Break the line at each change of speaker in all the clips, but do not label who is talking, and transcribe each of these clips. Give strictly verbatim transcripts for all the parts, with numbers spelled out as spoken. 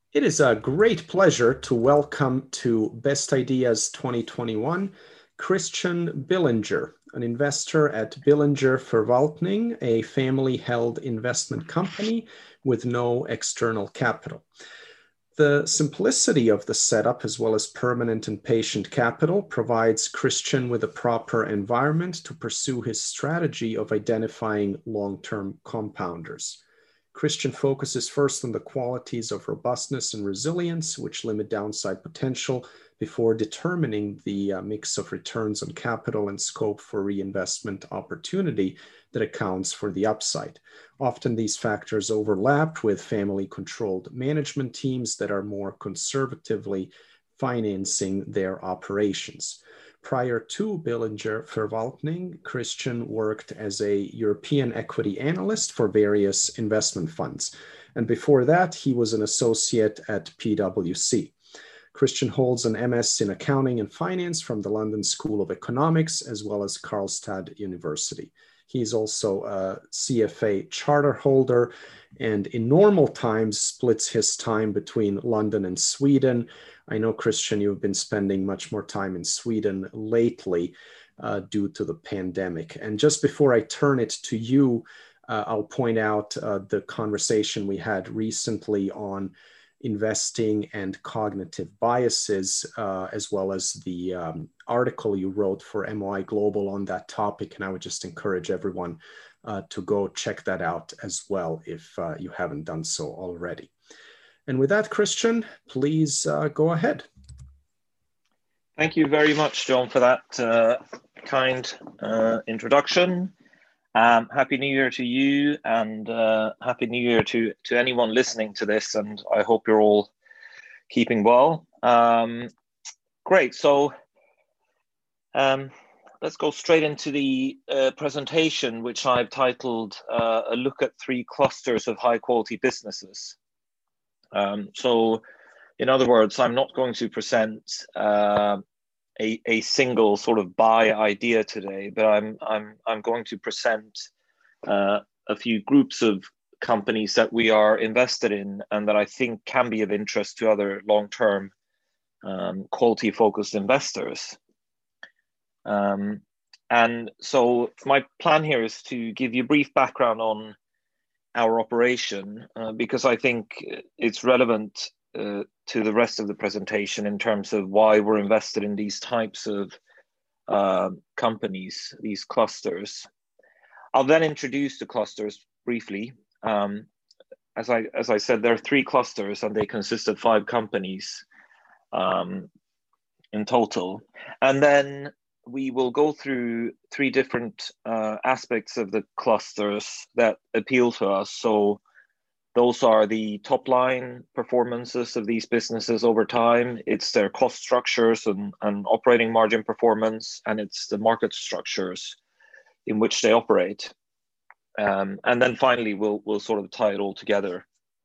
It is a great pleasure to welcome to Best Ideas twenty twenty-one Christian Billinger, an investor at Billinger Verwaltning, a family-held investment company with no external capital. The simplicity of the setup, as well as permanent and patient capital, provides Christian with a proper environment to pursue his strategy of identifying long-term compounders. Christian focuses first on the qualities of robustness and resilience, which limit downside potential, before determining the uh, mix of returns on capital and scope for reinvestment opportunity that accounts for the upside. Often these factors overlap with family-controlled management teams that are more conservatively financing their operations. Prior to Billinger Verwaltning, Christian worked as a European equity analyst for various investment funds. And before that, he was an associate at PwC. Christian holds an M S in accounting and finance from the London School of Economics, as well as Karlstad University. He's also a C F A charter holder, and in normal times splits his time between London and Sweden. I know, Christian, you've been spending much more time in Sweden lately uh, due to the pandemic. And just before I turn it to you, uh, I'll point out uh, the conversation we had recently on investing and cognitive biases, uh, as well as the um, article you wrote for M O I Global on that topic. And I would just encourage everyone uh, to go check that out as well if uh, you haven't done so already. And with that, Christian, please uh, go ahead.
Thank you very much, John, for that uh, kind uh, introduction. Um, happy New Year to you, and uh, Happy New Year to, to anyone listening to this, and I hope you're all keeping well. Um, great, so um, let's go straight into the uh, presentation, which I've titled uh, A Look at Three Clusters of High-Quality Businesses. Um, so, in other words, I'm not going to present uh, a, a single sort of buy idea today, but I'm I'm I'm going to present uh, a few groups of companies that we are invested in and that I think can be of interest to other long-term um, quality-focused investors. Um, and so my plan here is to give you a brief background on our operation, uh, because I think it's relevant uh, to the rest of the presentation in terms of why we're invested in these types of uh, companies, these clusters. I'll then introduce the clusters briefly. Um, as I as I said, there are three clusters and they consist of five companies um, in total. And then we will go through three different uh, aspects of the clusters that appeal to us. So those are the top line performances of these businesses over time. It's their cost structures and, and operating margin performance, and it's the market structures in which they operate. Um, and then finally, we'll, we'll sort of tie it all together.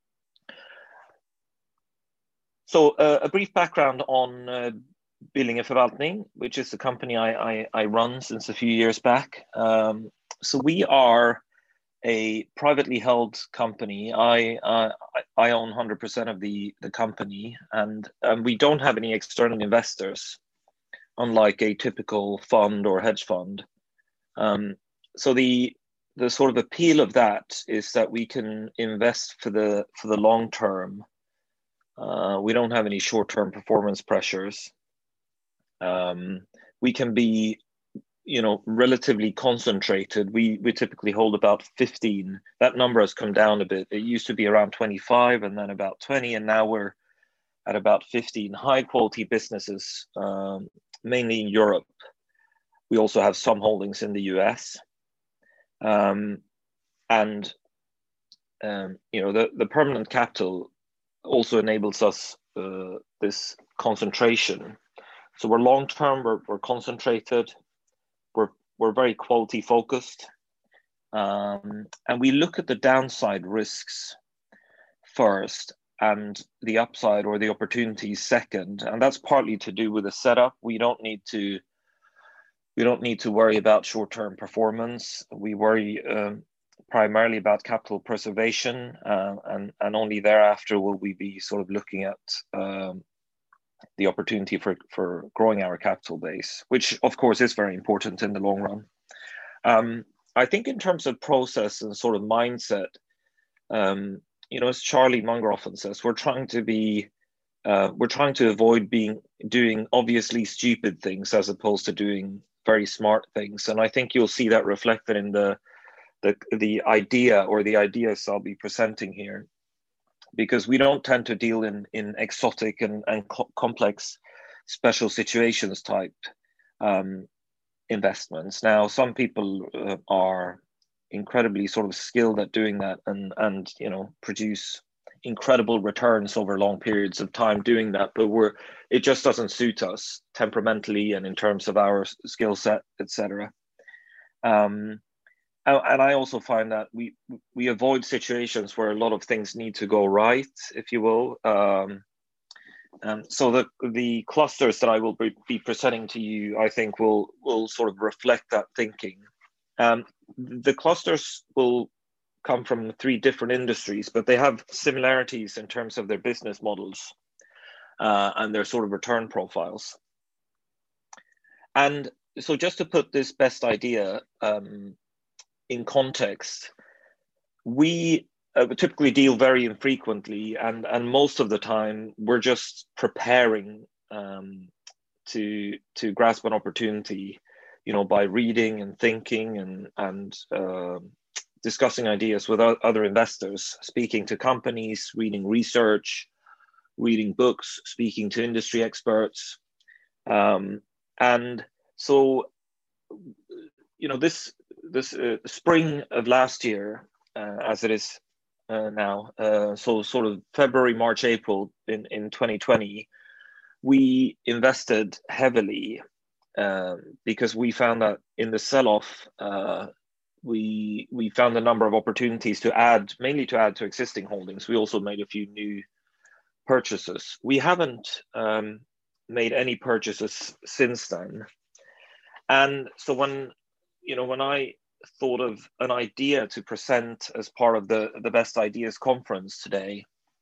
So uh, a brief background on uh, Billinger Verwaltning, which is the company I, I, I run since a few years back. Um, so we are a privately held company. I uh, I own one hundred percent of the, the company, and um, we don't have any external investors, unlike a typical fund or hedge fund. Um, so the the sort of appeal of that is that we can invest for the for the long term. Uh, we don't have any short-term performance pressures. Um, we can be, you know, relatively concentrated. We we typically hold about fifteen. That number has come down a bit. It used to be around twenty-five and then about twenty, and now we're at about fifteen high-quality businesses, um, mainly in Europe. We also have some holdings in the U S. Um, and, um, you know, the, the permanent capital also enables us uh, this concentration. So we're long-term, we're, we're concentrated, we're, we're very quality focused. Um, and we look at the downside risks first and the upside or the opportunities second. And that's partly to do with the setup. We don't need to We don't need to worry about short-term performance. We worry um, primarily about capital preservation, uh, and, and only thereafter will we be sort of looking at um, the opportunity for, for growing our capital base, which of course is very important in the long run. Um, I think in terms of process and sort of mindset, um, you know, as Charlie Munger often says, we're trying to be, uh, we're trying to avoid being doing obviously stupid things as opposed to doing very smart things. And I think you'll see that reflected in the the the idea or the ideas I'll be presenting here, because we don't tend to deal in in exotic and and co- complex special situations type um, investments. Now, some people uh, are incredibly sort of skilled at doing that, and and you know produce incredible returns over long periods of time doing that, but we're it just doesn't suit us temperamentally and in terms of our skill set, etc. Um, and I also find that we we avoid situations where a lot of things need to go right, if you will. Um, and so the the clusters that I will be presenting to you, I think, will will sort of reflect that thinking. Um, the clusters will come from three different industries, but they have similarities in terms of their business models uh, and their sort of return profiles. And so just to put this best idea um, in context, we uh, typically deal very infrequently, and, and most of the time we're just preparing um, to to grasp an opportunity, you know, by reading and thinking and and uh, discussing ideas with other investors, speaking to companies, reading research, reading books, speaking to industry experts, um, and so you know this this uh, spring of last year, uh, as it is uh, now, uh, so sort of February, March, April in, in twenty twenty, we invested heavily uh, because we found that in the sell-off, uh, we we found a number of opportunities to add, mainly to add to existing holdings. We also made a few new purchases. We haven't um, made any purchases since then. And so when you know when I thought of an idea to present as part of the, the Best Ideas conference today,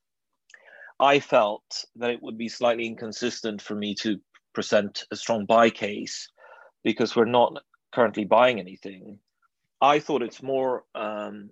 I felt that it would be slightly inconsistent for me to present a strong buy case because we're not currently buying anything. I thought it's more um,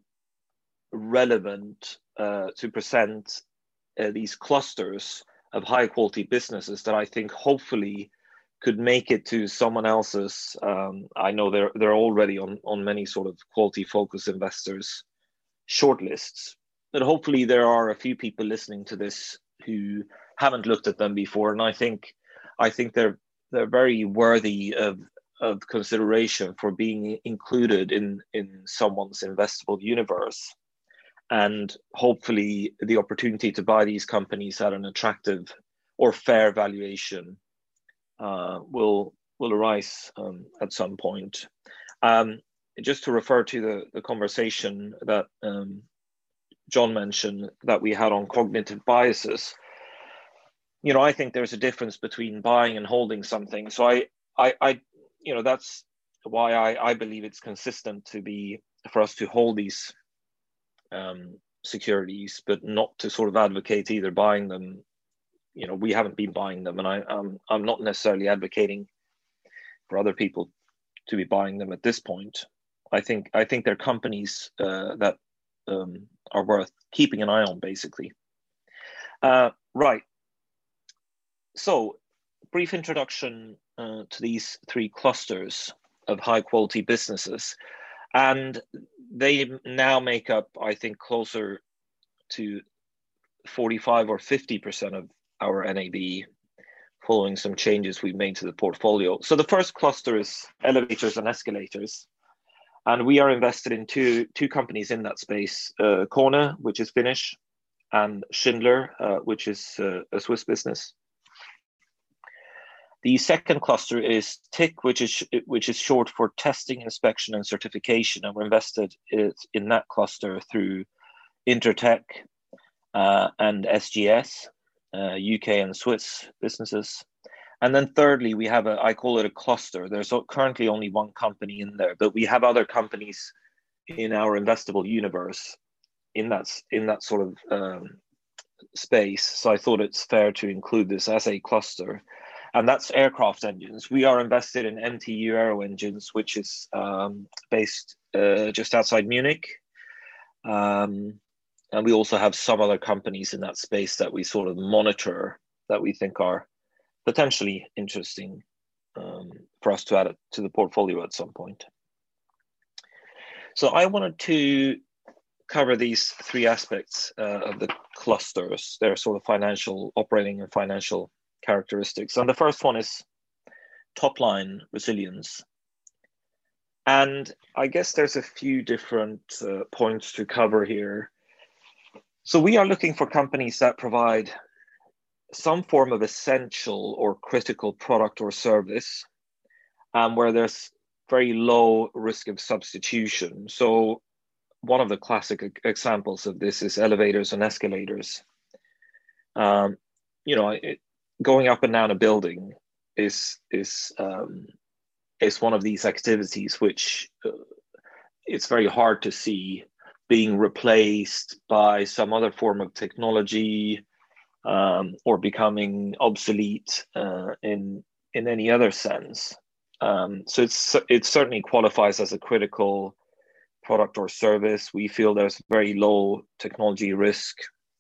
relevant uh, to present uh, these clusters of high quality businesses that I think hopefully could make it to someone else's. Um, I know they're they're already on on many sort of quality focus investors shortlists, but hopefully there are a few people listening to this who haven't looked at them before, and I think I think they're they're very worthy of of consideration for being included in in someone's investable universe, and hopefully the opportunity to buy these companies at an attractive or fair valuation Uh, will will arise um, at some point. Um, just to refer to the, the conversation that um, John mentioned that we had on cognitive biases, you know, I think there's a difference between buying and holding something. So I, I, I you know, that's why I, I believe it's consistent to be for us to hold these um, securities, but not to sort of advocate either buying them. You know, we haven't been buying them, and I, I'm I'm not necessarily advocating for other people to be buying them at this point. I think I think they're companies uh, that um, are worth keeping an eye on, basically. Uh, right. So, brief introduction uh, to these three clusters of high quality businesses, and they now make up, I think, closer to forty-five or fifty percent of our N A V, following some changes we've made to the portfolio. So the first cluster is elevators and escalators, and we are invested in two two companies in that space: uh, Kone, which is Finnish, and Schindler, uh, which is uh, a Swiss business. The second cluster is T I C, which is which is short for testing, inspection, and certification, and we're invested in that cluster through Intertek uh, and S G S. Uh, U K and Swiss businesses. And then thirdly, we have a, I call it a cluster. There's currently only one company in there, but we have other companies in our investable universe in that in that sort of um, space. So I thought it's fair to include this as a cluster, and that's aircraft engines. We are invested in M T U Aero Engines, which is um, based uh, just outside Munich, um, and we also have some other companies in that space that we sort of monitor that we think are potentially interesting um, for us to add it to the portfolio at some point. So I wanted to cover these three aspects uh, of the clusters, their sort of financial, operating and financial characteristics. And the first one is top line resilience. And I guess there's a few different uh, points to cover here. So we are looking for companies that provide some form of essential or critical product or service, um, where there's very low risk of substitution. So one of the classic examples of this is elevators and escalators. Um, you know, it, going up and down a building is is um, is one of these activities which uh, it's very hard to see being replaced by some other form of technology um, or becoming obsolete uh, in in any other sense. Um, so it's it certainly qualifies as a critical product or service. We feel there's very low technology risk.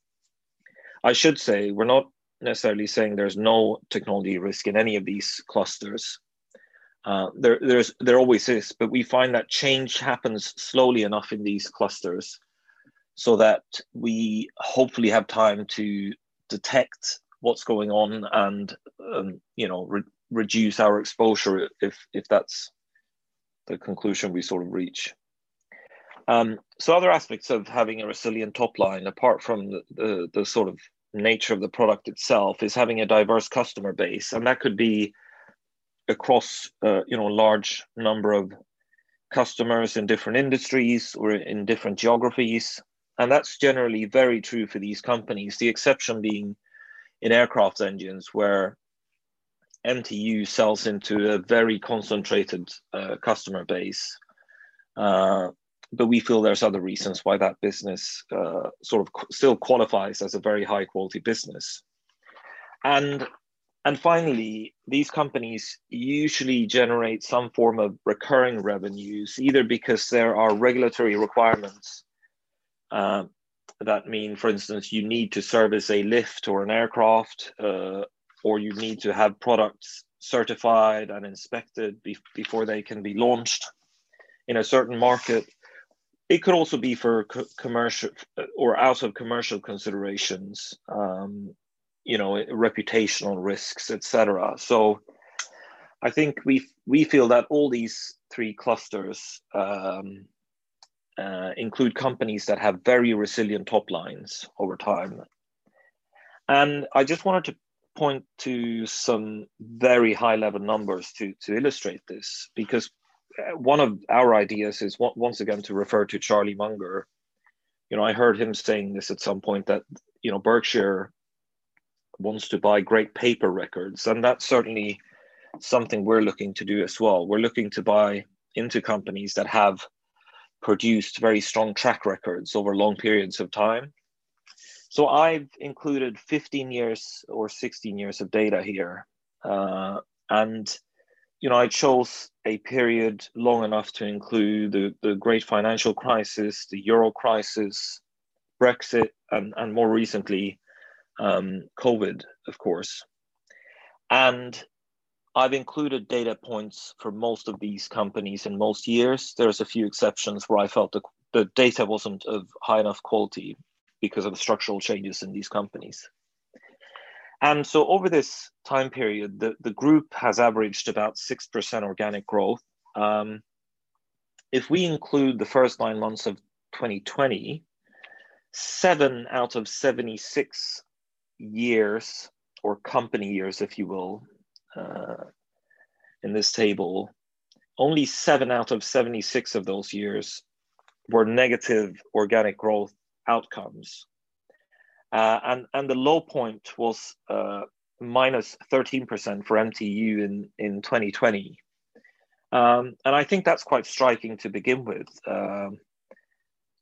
I should say we're not necessarily saying there's no technology risk in any of these clusters. Uh, there, there's there always is, but we find that change happens slowly enough in these clusters so that we hopefully have time to detect what's going on and um, you know re- reduce our exposure if if that's the conclusion we sort of reach. Um, so other aspects of having a resilient top line, apart from the, the, the sort of nature of the product itself, is having a diverse customer base. And that could be across uh, you know, a large number of customers in different industries or in different geographies. And that's generally very true for these companies, the exception being in aircraft engines, where M T U sells into a very concentrated uh, customer base. Uh, but we feel there's other reasons why that business uh, sort of still qualifies as a very high quality business. And, and finally, these companies usually generate some form of recurring revenues, either because there are regulatory requirements uh, that mean, for instance, you need to service a lift or an aircraft, uh, or you need to have products certified and inspected be- before they can be launched in a certain market. It could also be for co- commercial or out of commercial considerations, um, you know, reputational risks, et cetera. So I think we we feel that all these three clusters um, uh, include companies that have very resilient top lines over time. And I just wanted to point to some very high level numbers to, to illustrate this, because one of our ideas is, once again, to refer to Charlie Munger. You know, I heard him saying this at some point, that, you know, Berkshire wants to buy great paper records. And that's certainly something we're looking to do as well. We're looking to buy into companies that have produced very strong track records over long periods of time. So I've included fifteen years or sixteen years of data here. Uh, and You know, I chose a period long enough to include the, the great financial crisis, the Euro crisis, Brexit, and, and more recently, um, COVID, of course. And I've included data points for most of these companies in most years. There's a few exceptions where I felt the, the data wasn't of high enough quality because of the structural changes in these companies. And so over this time period, the, the group has averaged about six percent organic growth. Um, if we include the first nine months of twenty twenty, seven out of seventy-six years, or company years, if you will, uh, in this table, only seven out of seventy-six of those years were negative organic growth outcomes. Uh, and, and the low point was uh, minus thirteen percent for M T U in, in twenty twenty. Um, and I think that's quite striking to begin with. Um,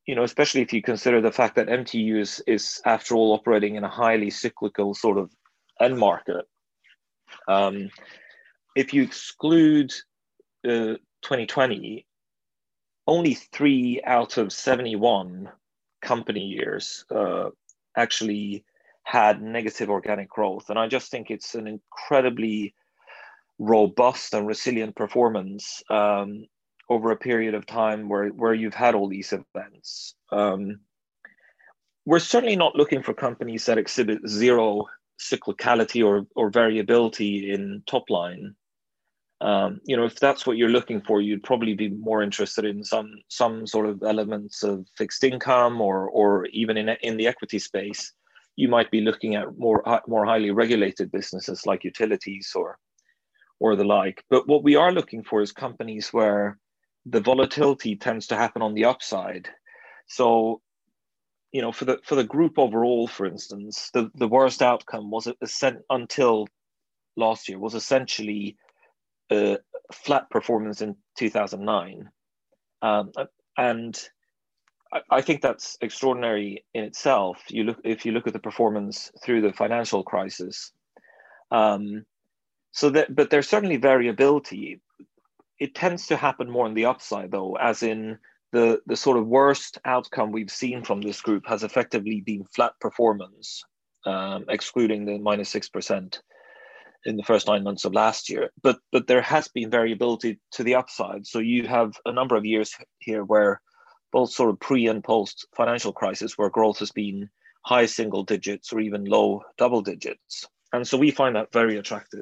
you know, especially if you consider the fact that M T U is, is after all, operating in a highly cyclical sort of end market. Um, if you exclude uh, twenty twenty, only three out of seventy-one company years uh, actually had negative organic growth. And I just think it's an incredibly robust and resilient performance um, over a period of time where, where you've had all these events. Um, we're certainly not looking for companies that exhibit zero cyclicality or, or variability in top line. Um, you know, if that's what you're looking for, you'd probably be more interested in some some sort of elements of fixed income, or or even in in the equity space. You might be looking at more more highly regulated businesses like utilities or or the like. But what we are looking for is companies where the volatility tends to happen on the upside. So, you know, for the for the group overall, for instance, the, the worst outcome was until last year was essentially a flat performance in two thousand nine. Um, and I, I think that's extraordinary in itself. You look if you look at the performance through the financial crisis. Um, so that, but there's certainly variability. It tends to happen more on the upside, though, as in the the sort of worst outcome we've seen from this group has effectively been flat performance, um, excluding the minus six percent in the first nine months of last year. But but there has been variability to the upside. So you have a number of years here where both sort of pre and post financial crisis, where growth has been high single digits or even low double digits. And so we find that very attractive.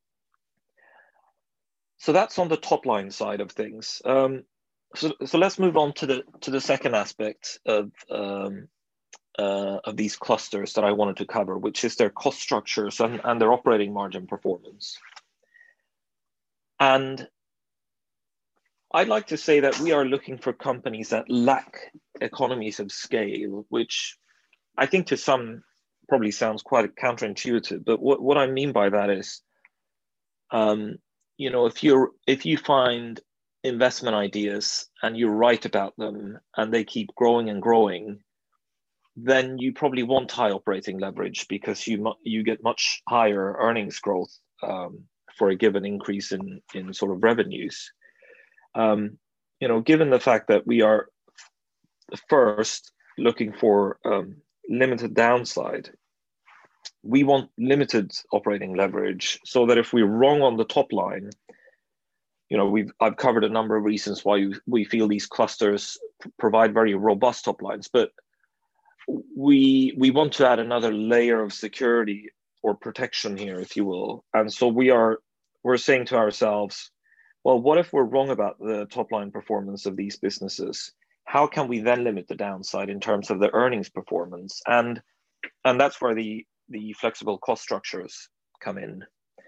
So that's on the top line side of things. Um, so so let's move on to the to the second aspect of um, Uh, of these clusters that I wanted to cover, which is their cost structures and, and their operating margin performance. And I'd like to say that we are looking for companies that lack economies of scale, which I think to some probably sounds quite counterintuitive. But what, what I mean by that is, um, you know, if you're if you find investment ideas and you write about them and they keep growing and growing, then you probably want high operating leverage because you you get much higher earnings growth um, for a given increase in in sort of revenues. Um, you know, given the fact that we are first looking for um, limited downside, we want limited operating leverage so that if we're wrong on the top line, you know, we've I've covered a number of reasons why we feel these clusters provide very robust top lines, but we we want to add another layer of security or protection here, if you will. And so we are we're saying to ourselves, well, what if we're wrong about the top line performance of these businesses? How can we then limit the downside in terms of the earnings performance? And and that's where the the flexible cost structures come in.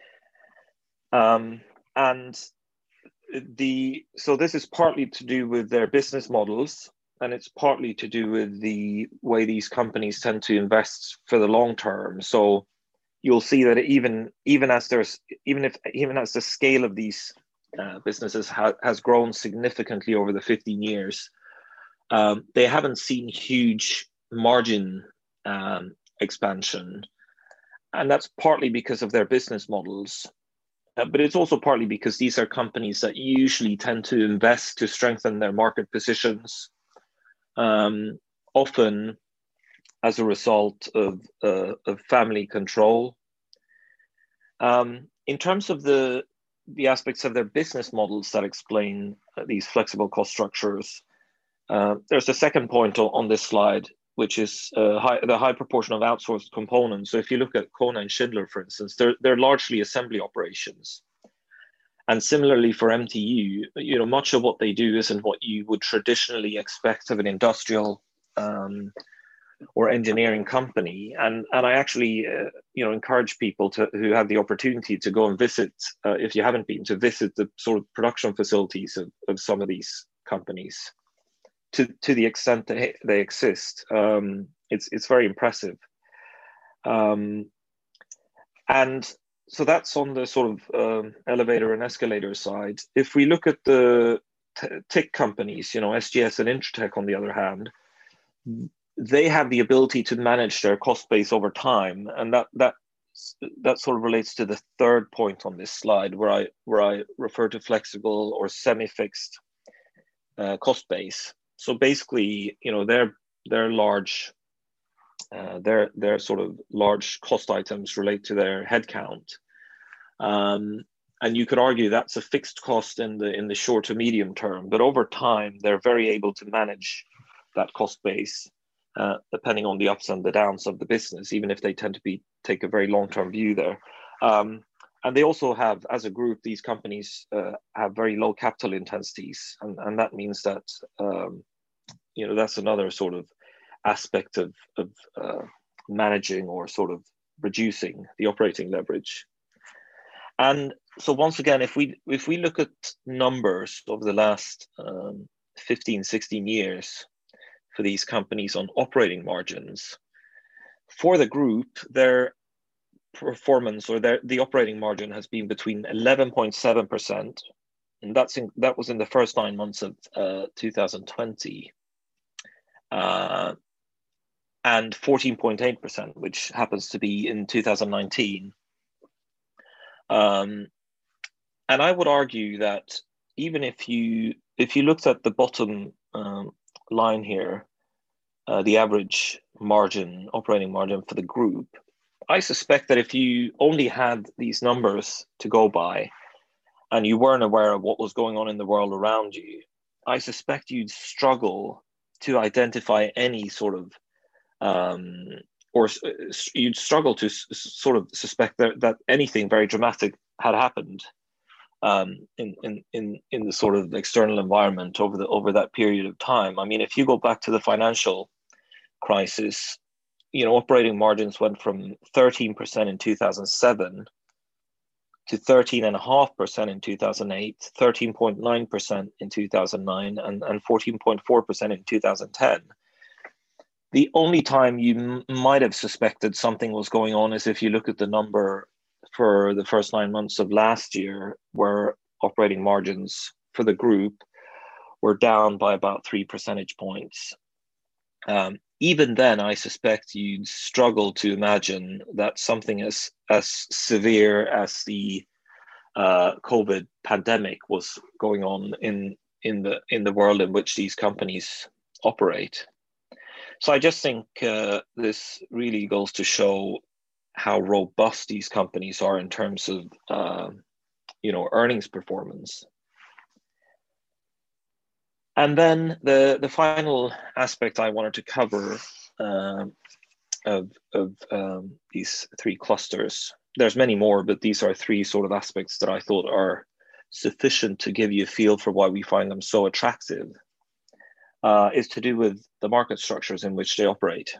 Um, and the so this is partly to do with their business models, and it's partly to do with the way these companies tend to invest for the long term. So you'll see that even even as there's even if even as the scale of these uh, businesses ha- has grown significantly over the fifteen years, um, they haven't seen huge margin um, expansion, and that's partly because of their business models. Uh, but it's also partly because these are companies that usually tend to invest to strengthen their market positions. Um, often as a result of, uh, of family control. Um, in terms of the, the aspects of their business models that explain uh, these flexible cost structures, uh, there's a second point on this slide, which is uh, high, the high proportion of outsourced components. So if you look at Kone and Schindler, for instance, they're, they're largely assembly operations. And similarly for M T U, you know, much of what they do isn't what you would traditionally expect of an industrial um, or engineering company. And and I actually, uh, you know, encourage people to who have the opportunity to go and visit, uh, if you haven't been, to visit the sort of production facilities of, of some of these companies, to to the extent that they exist. Um, it's it's very impressive. Um, and So that's on the sort of um, elevator and escalator side. If we look at the t- tech companies, you know, S G S and Intratec, on the other hand, they have the ability to manage their cost base over time, and that that that sort of relates to the third point on this slide, where I where I refer to flexible or semi-fixed uh, cost base. So basically, you know, their their large uh, their their sort of large cost items relate to their headcount, um, and you could argue that's a fixed cost in the in the short to medium term. But over time, they're very able to manage that cost base, uh, depending on the ups and the downs of the business, even if they tend to be take a very long-term view there. Um, and they also have, as a group, these companies uh, have very low capital intensities, and, and that means that um, you know, that's another sort of aspect of, of uh, managing or sort of reducing the operating leverage. And so once again, if we if we look at numbers over the last um, fifteen, sixteen years for these companies on operating margins, for the group, their performance or their the operating margin has been between eleven point seven percent, and that's in, that was in the first nine months of uh, two thousand twenty, uh, and fourteen point eight percent, which happens to be in two thousand nineteen. Um, and I would argue that even if you if you looked at the bottom um, line here, uh, the average margin, operating margin for the group, I suspect that if you only had these numbers to go by and you weren't aware of what was going on in the world around you, I suspect you'd struggle to identify any sort of, um, or you'd struggle to s- sort of suspect that, that anything very dramatic had happened um, in, in, in, in the sort of external environment over the over that period of time. I mean, if you go back to the financial crisis, you know, operating margins went from thirteen percent in two thousand seven to thirteen point five percent in two thousand eight, thirteen point nine percent in two thousand nine, and, and fourteen point four percent in two thousand ten. The only time you m- might have suspected something was going on is if you look at the number for the first nine months of last year, where operating margins for the group were down by about three percentage points. Um, even then, I suspect you'd struggle to imagine that something as as severe as the uh, COVID pandemic was going on in in the in the world in which these companies operate. So I just think uh, this really goes to show how robust these companies are in terms of uh, you know, earnings performance. And then the, the final aspect I wanted to cover uh, of, of um, these three clusters, there's many more, but these are three sort of aspects that I thought are sufficient to give you a feel for why we find them so attractive, uh, is to do with the market structures in which they operate.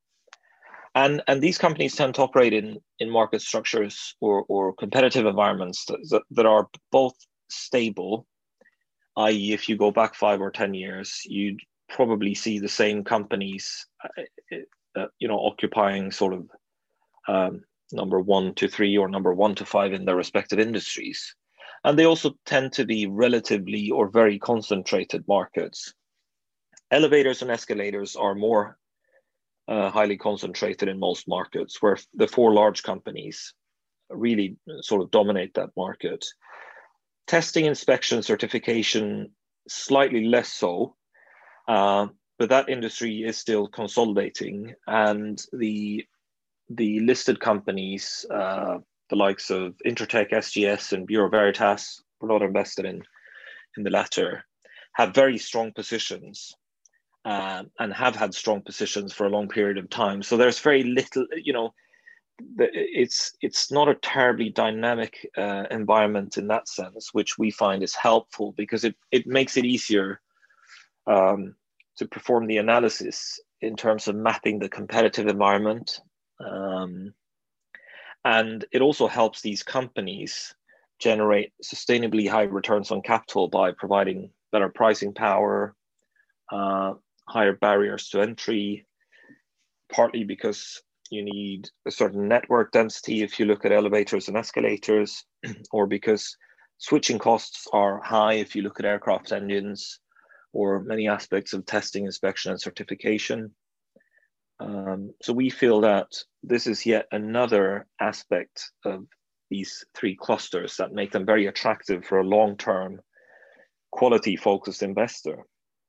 And, and these companies tend to operate in, in market structures or, or competitive environments that, that are both stable, that is, if you go back five or ten years, you'd probably see the same companies, uh, you know, occupying sort of um, number one to three or number one to five in their respective industries. And they also tend to be relatively or very concentrated markets. Elevators and escalators are more uh, highly concentrated in most markets, where the four large companies really sort of dominate that market. Testing, inspection, certification, slightly less so, uh, but that industry is still consolidating, and the the listed companies, uh, the likes of Intertek, S G S, and Bureau Veritas, we're not invested in in the latter, have very strong positions uh, and have had strong positions for a long period of time. So there's very little, you know, it's it's not a terribly dynamic uh, environment in that sense, which we find is helpful because it, it makes it easier um, to perform the analysis in terms of mapping the competitive environment. Um, and it also helps these companies generate sustainably high returns on capital by providing better pricing power, uh, higher barriers to entry, partly because you need a certain network density if you look at elevators and escalators, or because switching costs are high if you look at aircraft engines, or many aspects of testing, inspection, and certification. Um, so we feel that this is yet another aspect of these three clusters that make them very attractive for a long-term, quality-focused investor.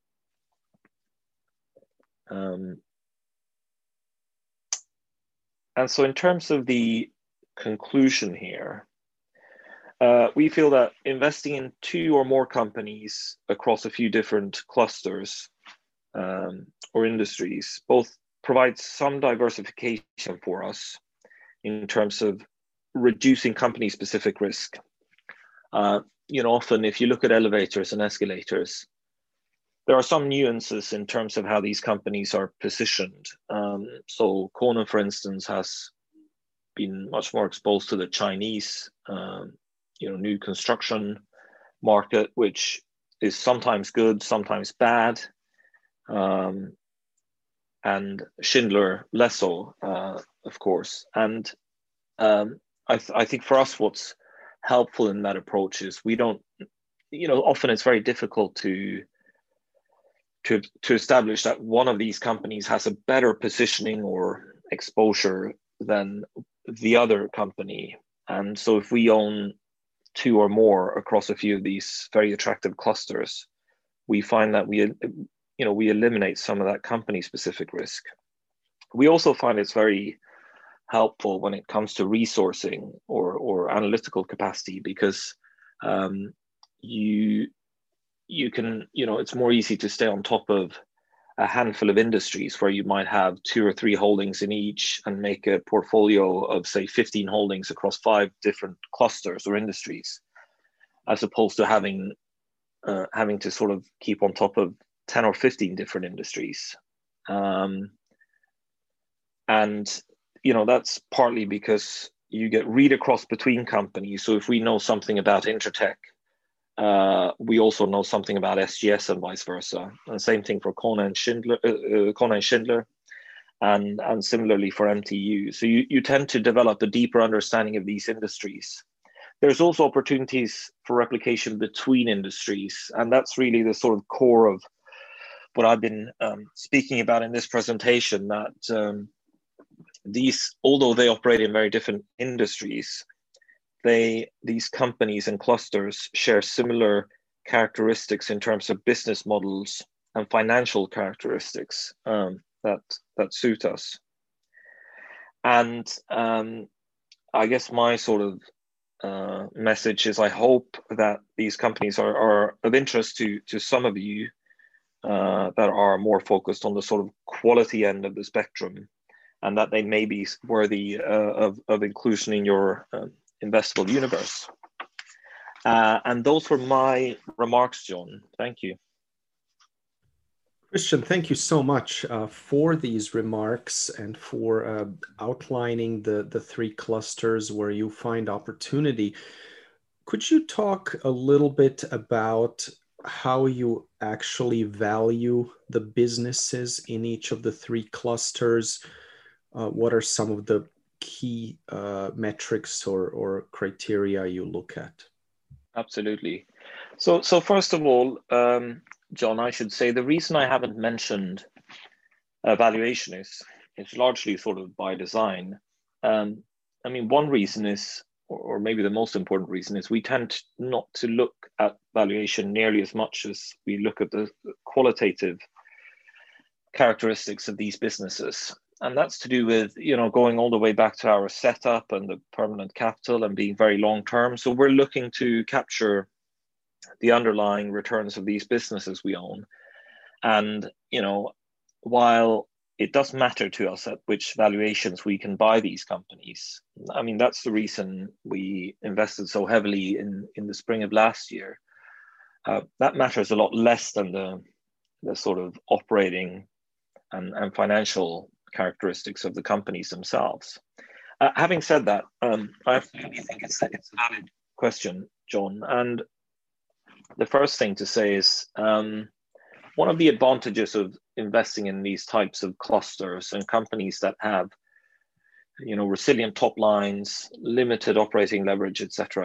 Um, and so in terms of the conclusion here, uh, we feel that investing in two or more companies across a few different clusters um, or industries both provides some diversification for us in terms of reducing company-specific risk. Uh, you know, often if you look at elevators and escalators, there are some nuances in terms of how these companies are positioned. Um, so Conan, for instance, has been much more exposed to the Chinese, um, you know, new construction market, which is sometimes good, sometimes bad. Um, and Schindler less so, uh, of course. And um, I, th- I think for us, what's helpful in that approach is we don't, you know, often it's very difficult to to to establish that one of these companies has a better positioning or exposure than the other company. And so if we own two or more across a few of these very attractive clusters, we find that we, you know, we eliminate some of that company specific risk. We also find it's very helpful when it comes to resourcing or, or analytical capacity, because um, you you can, you know, it's more easy to stay on top of a handful of industries where you might have two or three holdings in each and make a portfolio of, say, fifteen holdings across five different clusters or industries, as opposed to having uh, having to sort of keep on top of ten or fifteen different industries. Um, and, you know, that's partly because you get read across between companies. So if we know something about Intertek, Uh, we also know something about S G S and vice versa. And same thing for Conan and Schindler, uh, Conan and Schindler, and, and similarly for M T U. So you, you tend to develop a deeper understanding of these industries. There's also opportunities for replication between industries. And that's really the sort of core of what I've been um, speaking about in this presentation, that um, these, although they operate in very different industries, They, these companies and clusters share similar characteristics in terms of business models and financial characteristics um, that that suit us. And um, I guess my sort of uh, message is I hope that these companies are, are of interest to, to some of you uh, that are more focused on the sort of quality end of the spectrum, and that they may be worthy uh, of, of inclusion in your uh, investable universe. Uh, and those were my remarks, John. Thank you.
Christian, thank you so much uh, for these remarks and for uh, outlining the, the three clusters where you find opportunity. Could you talk a little bit about how you actually value the businesses in each of the three clusters? Uh, what are some of the key uh, metrics or, or criteria you look at?
Absolutely. So, so first of all, um, John, I should say the reason I haven't mentioned uh, valuation is it's largely sort of by design. Um, I mean, one reason is, or, or maybe the most important reason is, we tend not to look at valuation nearly as much as we look at the qualitative characteristics of these businesses. And that's to do with, you know, going all the way back to our setup and the permanent capital and being very long term. So we're looking to capture the underlying returns of these businesses we own. And, you know, while it does matter to us at which valuations we can buy these companies, I mean, that's the reason we invested so heavily in, in the spring of last year. Uh, that matters a lot less than the, the sort of operating and, and financial characteristics of the companies themselves. Uh, having said that, um, I absolutely think it's, it's a valid question, John. And the first thing to say is um, one of the advantages of investing in these types of clusters and companies that have, you know, resilient top lines, limited operating leverage, et cetera,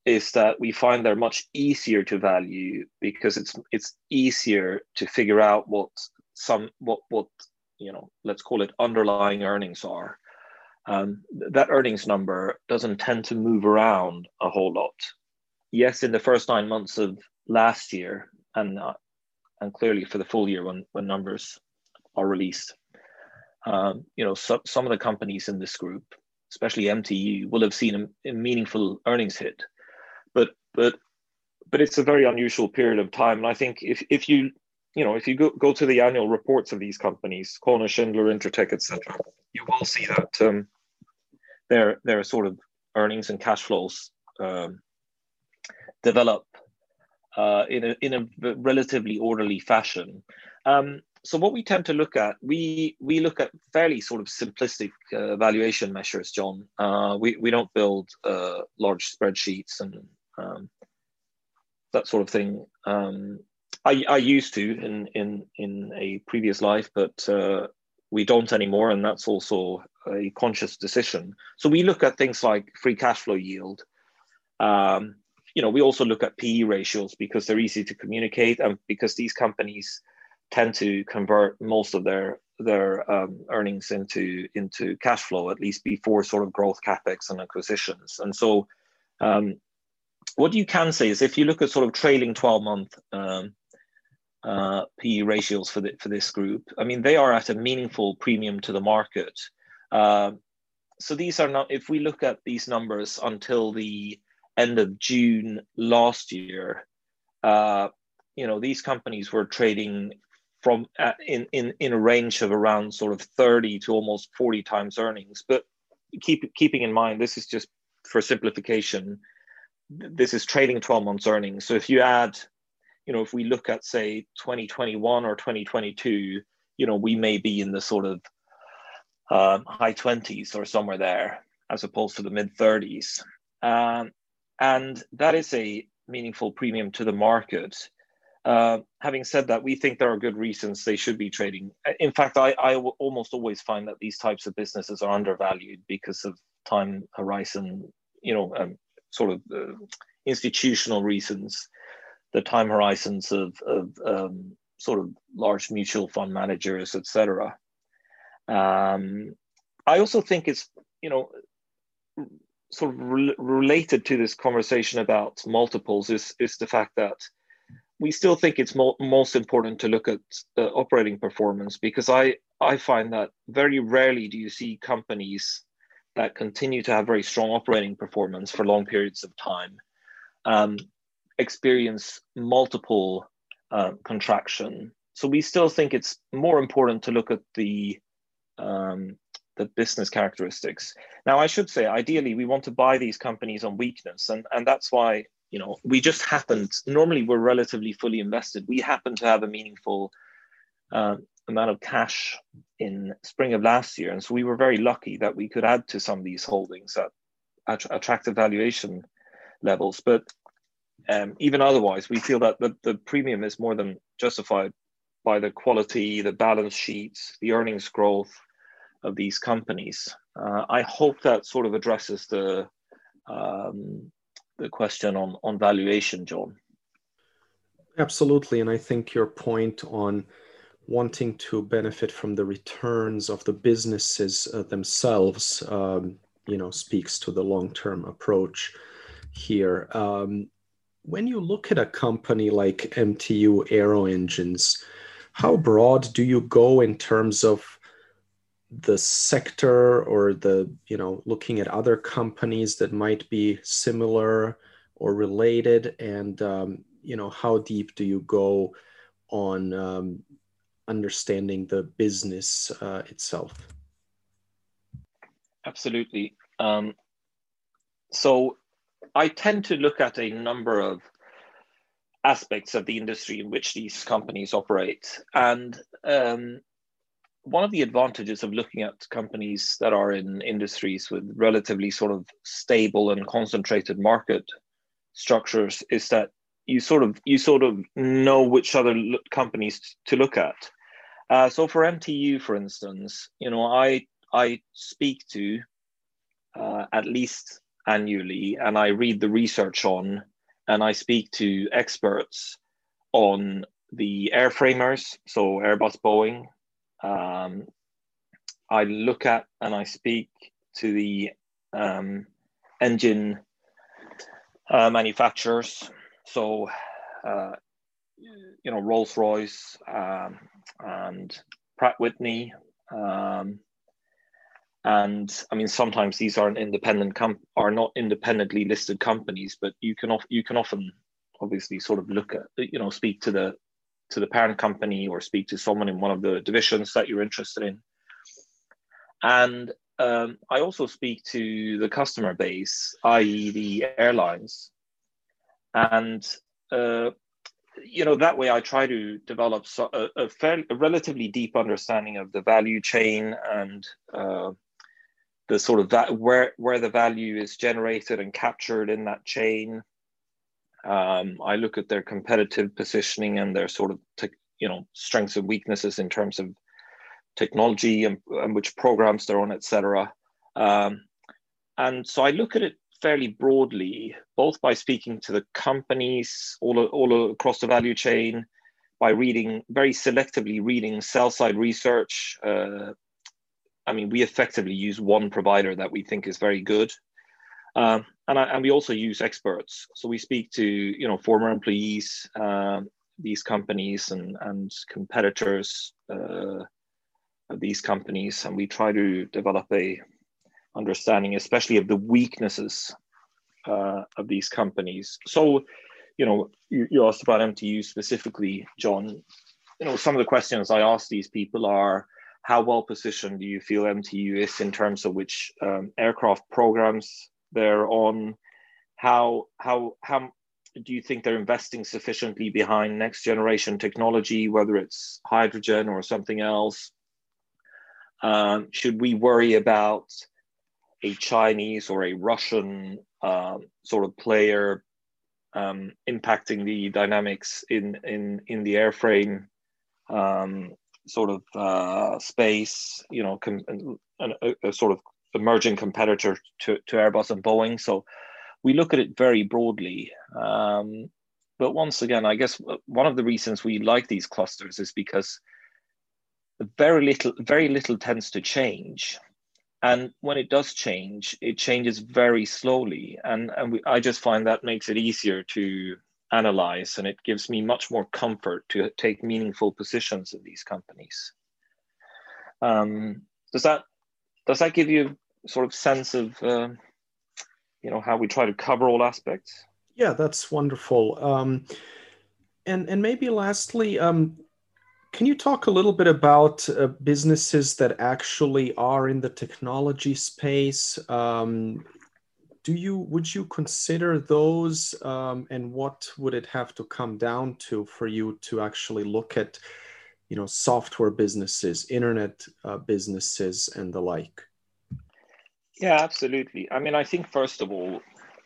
is that we find they're much easier to value because it's it's easier to figure out what some what what you know let's call it underlying earnings are. Um, that earnings number doesn't tend to move around a whole lot. Yes, in the first nine months of last year, and uh, and clearly for the full year when when numbers are released, um, you know, so, some of the companies in this group, especially M T U, will have seen a, a meaningful earnings hit. But but but it's a very unusual period of time, and I think if if you you know if you go, go to the annual reports of these companies, Corner, Schindler, Intertek, et cetera, you will see that um, their their sort of earnings and cash flows um, develop uh, in a in a relatively orderly fashion. Um, so what we tend to look at, we we look at fairly sort of simplistic uh, valuation measures, John. Uh, we we don't build uh, large spreadsheets and um, that sort of thing. Um, I I used to in in in a previous life, but uh, we don't anymore, and that's also a conscious decision. So we look at things like free cash flow yield. Um, you know, we also look at P E ratios because they're easy to communicate, and because these companies tend to convert most of their their um, earnings into into cash flow, at least before sort of growth capex and acquisitions. And so, um, what you can say is, if you look at sort of trailing twelve month um, uh, P E ratios for the, for this group, I mean, they are at a meaningful premium to the market. Uh, so these are not. If we look at these numbers until the end of June last year, uh, you know, these companies were trading from uh, in, in, in a range of around sort of thirty to almost forty times earnings. But keep keeping in mind, this is just for simplification, this is trailing twelve months earnings. So if you add, you know, if we look at, say, twenty twenty-one or twenty twenty-two, you know, we may be in the sort of um, high twenties or somewhere there, as opposed to the mid thirties. Um, and that is a meaningful premium to the market. Uh, having said that, we think there are good reasons they should be trading. In fact, I, I almost always find that these types of businesses are undervalued because of time horizon, you know, um, sort of uh, institutional reasons, the time horizons of, of um, sort of large mutual fund managers, et cetera. Um, I also think it's, you know, sort of re- related to this conversation about multiples is, is the fact that we still think it's mo- most important to look at uh, operating performance, because I, I find that very rarely do you see companies that continue to have very strong operating performance for long periods of time um, experience multiple uh, contraction. So we still think it's more important to look at the um, the business characteristics. Now, I should say, ideally, we want to buy these companies on weakness, and, and that's why, you know, we just happened, normally we're relatively fully invested. We happen to have a meaningful uh, amount of cash in spring of last year. And so we were very lucky that we could add to some of these holdings at, at attractive valuation levels. But um, even otherwise, we feel that the, the premium is more than justified by the quality, the balance sheets, the earnings growth of these companies. Uh, I hope that sort of addresses the um, the question on, on valuation, John.
Absolutely. And I think your point on wanting to benefit from the returns of the businesses uh, themselves, um, you know, speaks to the long-term approach here. Um, when you look at a company like M T U Aero Engines, how broad do you go in terms of the sector, or the, you know, looking at other companies that might be similar or related? And, um, you know, how deep do you go on um, understanding the business uh, itself?
Absolutely. Um, so I tend to look at a number of aspects of the industry in which these companies operate. And um, one of the advantages of looking at companies that are in industries with relatively sort of stable and concentrated market structures is that you sort of you sort of know which other companies to look at. Uh, so for M T U, for instance, you know, I I speak to uh, at least annually, and I read the research on, and I speak to experts on the airframers, so Airbus, Boeing. Um, I look at and I speak to the um, engine uh, manufacturers, so uh, you know, Rolls-Royce um, and Pratt Whitney. Um, and I mean, sometimes these aren't independent com- are not independently listed companies, but you can of- you can often obviously sort of look at, you know, speak to the to the parent company or speak to someone in one of the divisions that you're interested in. And um, I also speak to the customer base, that is the airlines. And, uh, you know, that way I try to develop so, a, a, fairly, a relatively deep understanding of the value chain and uh, the sort of that where, where the value is generated and captured in that chain. Um, I look at their competitive positioning and their sort of, te- you know, strengths and weaknesses in terms of technology and, and which programs they're on, et cetera. Um, and so I look at it fairly broadly, both by speaking to the companies all, all across the value chain, by reading, very selectively reading sell-side research. Uh, I mean, we effectively use one provider that we think is very good. Um, and, I, and we also use experts. So we speak to, you know, former employees, um, these companies and, and competitors uh, of these companies. And we try to develop a understanding, especially of the weaknesses uh, of these companies. So, you know, you, you asked about M T U specifically, John. You know, some of the questions I ask these people are, how well positioned do you feel M T U is in terms of which um, aircraft programs they're on? How how how do you think they're investing sufficiently behind next generation technology, whether it's hydrogen or something else? Um, should we worry about a Chinese or a Russian um, sort of player um, impacting the dynamics in in in the airframe um, sort of uh, space? You know, com- a, a sort of emerging competitor to, to Airbus and Boeing. So we look at it very broadly. Um, but once again, I guess one of the reasons we like these clusters is because very little, very little tends to change. And when it does change, it changes very slowly. And, and we, I just find that makes it easier to analyze, and it gives me much more comfort to take meaningful positions in these companies. Um, does that does that give you a sort of sense of uh, you know, how we try to cover all aspects?
Yeah, that's wonderful. Um, and and maybe lastly, um, can you talk a little bit about uh, businesses that actually are in the technology space? Um, do you would you consider those, um, and what would it have to come down to for you to actually look at, you know, software businesses, internet uh, businesses, and the like?
Yeah, absolutely. I mean, I think first of all,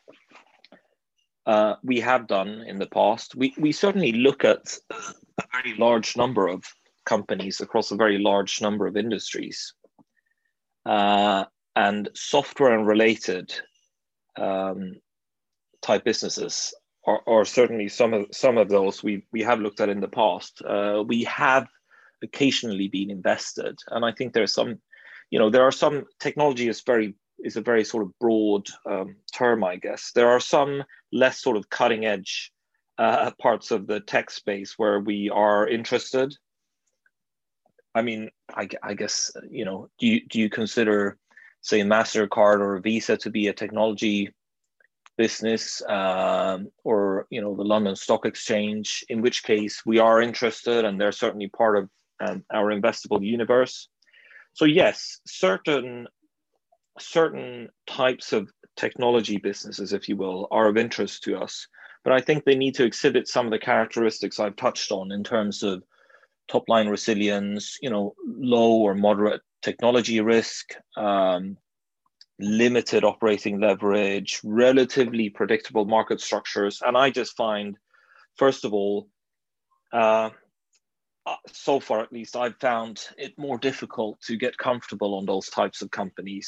uh, we have done in the past. We we certainly look at a very large number of companies across a very large number of industries, uh, and software and related um, type businesses are, are certainly some of some of those we we have looked at in the past. Uh, we have occasionally been invested, and I think there's some, you know, there are some technology is very is a very sort of broad um, term, I guess. There are some less sort of cutting edge uh, parts of the tech space where we are interested. I mean, I, I guess, you know, do you, do you consider, say, MasterCard or Visa to be a technology business, um, or, you know, the London Stock Exchange, in which case we are interested and they're certainly part of um, our investable universe. So yes, certain certain types of technology businesses, if you will, are of interest to us. But I think they need to exhibit some of the characteristics I've touched on in terms of top line resilience, you know, low or moderate technology risk, um, limited operating leverage, relatively predictable market structures. And I just find, first of all, uh, so far at least, I've found it more difficult to get comfortable on those types of companies.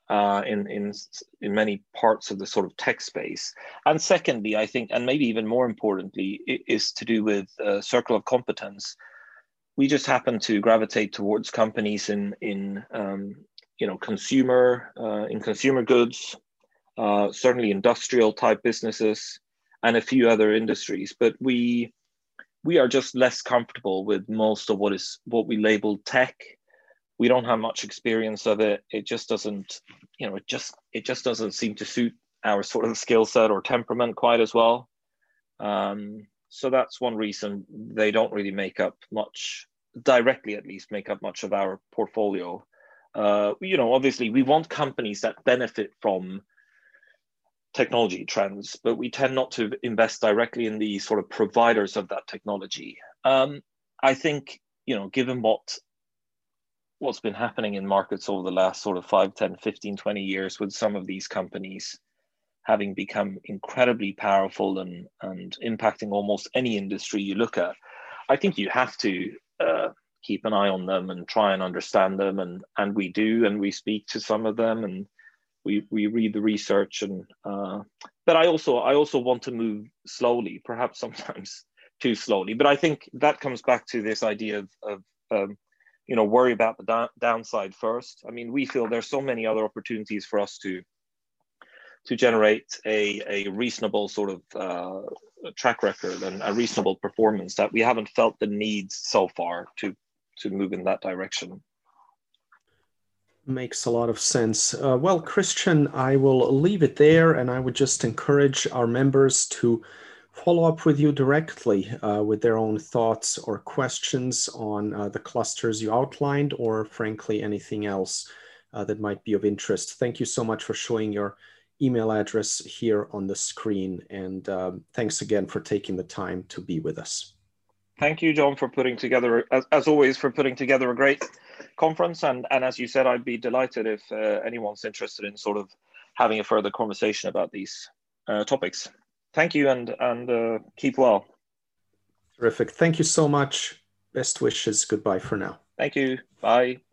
uh, in in in many parts of the sort of tech space. And secondly, I think, and maybe even more importantly, it is to do with uh, circle of competence. We just happen to gravitate towards companies in in um, you know consumer uh, in consumer goods, uh, certainly industrial type businesses, and a few other industries. But we we are just less comfortable with most of what is what we label tech. We don't have much experience of it. It just doesn't, you know, it just it just doesn't seem to suit our sort of skill set or temperament quite as well. Um, so that's one reason they don't really make up much, directly at least, make up much of our portfolio. Uh, you know, obviously we want companies that benefit from technology trends, but we tend not to invest directly in the sort of providers of that technology. Um, I think, you know, given what what's been happening in markets over the last sort of five, ten, fifteen, twenty years, with some of these companies having become incredibly powerful and, and impacting almost any industry you look at, I think you have to uh, keep an eye on them and try and understand them. And, and we do, and we speak to some of them, and we, we read the research. And uh, but I also, I also want to move slowly, perhaps sometimes too slowly. But I think that comes back to this idea of, of um, you know, worry about the da- downside first. I mean, we feel there's so many other opportunities for us to to generate a, a reasonable sort of uh, track record and a reasonable performance that we haven't felt the need so far to to move in that direction.
Makes a lot of sense. Uh, well, Christian, I will leave it there, and I would just encourage our members to follow up with you directly uh, with their own thoughts or questions on uh, the clusters you outlined, or frankly, anything else uh, that might be of interest. Thank you so much for showing your email address here on the screen. And um, thanks again for taking the time to be with us.
Thank you, John, for putting together, as, as always, for putting together a great conference. And, and as you said, I'd be delighted if uh, anyone's interested in sort of having a further conversation about these uh, topics. Thank you, and, and uh, keep well.
Terrific. Thank you so much. Best wishes. Goodbye for now.
Thank you. Bye.